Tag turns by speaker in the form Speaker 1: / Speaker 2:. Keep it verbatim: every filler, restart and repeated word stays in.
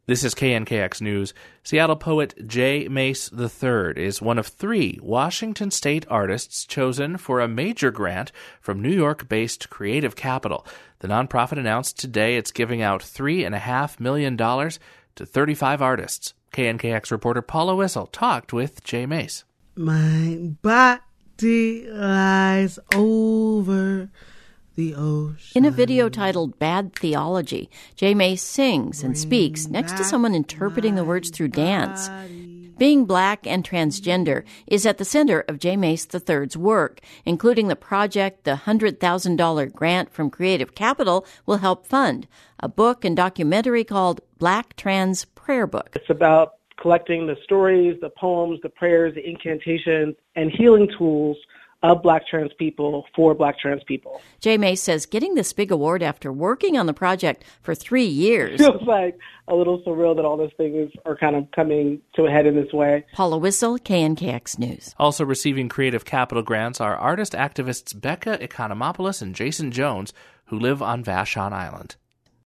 Speaker 1: This is K N K X News. Seattle poet Jay Mace the third is one of three Washington state artists chosen for a major grant from New York-based Creative Capital. The nonprofit announced today it's giving out three point five million dollars to thirty-five artists. K N K X reporter Paula Whistle talked with Jay Mace.
Speaker 2: My body lies over the ocean.
Speaker 3: In a video titled Bad Theology, Jay Mace sings and speaks next to someone interpreting the words through dance. Being black and transgender is at the center of Jay Mace the third's work, including the project the one hundred thousand dollars grant from Creative Capital will help fund, a book and documentary called Black Trans Prayer Book.
Speaker 4: It's about collecting the stories, the poems, the prayers, the incantations, and healing tools of Black trans people for Black trans people.
Speaker 3: Jay Mace says getting this big award after working on the project for three years.
Speaker 4: It feels like a little surreal that all those things are kind of coming to a head in this way.
Speaker 3: Paula Whistle, K N K X News.
Speaker 1: Also receiving Creative Capital grants are artist activists Becca Economopoulos and Jason Jones, who live on Vashon Island.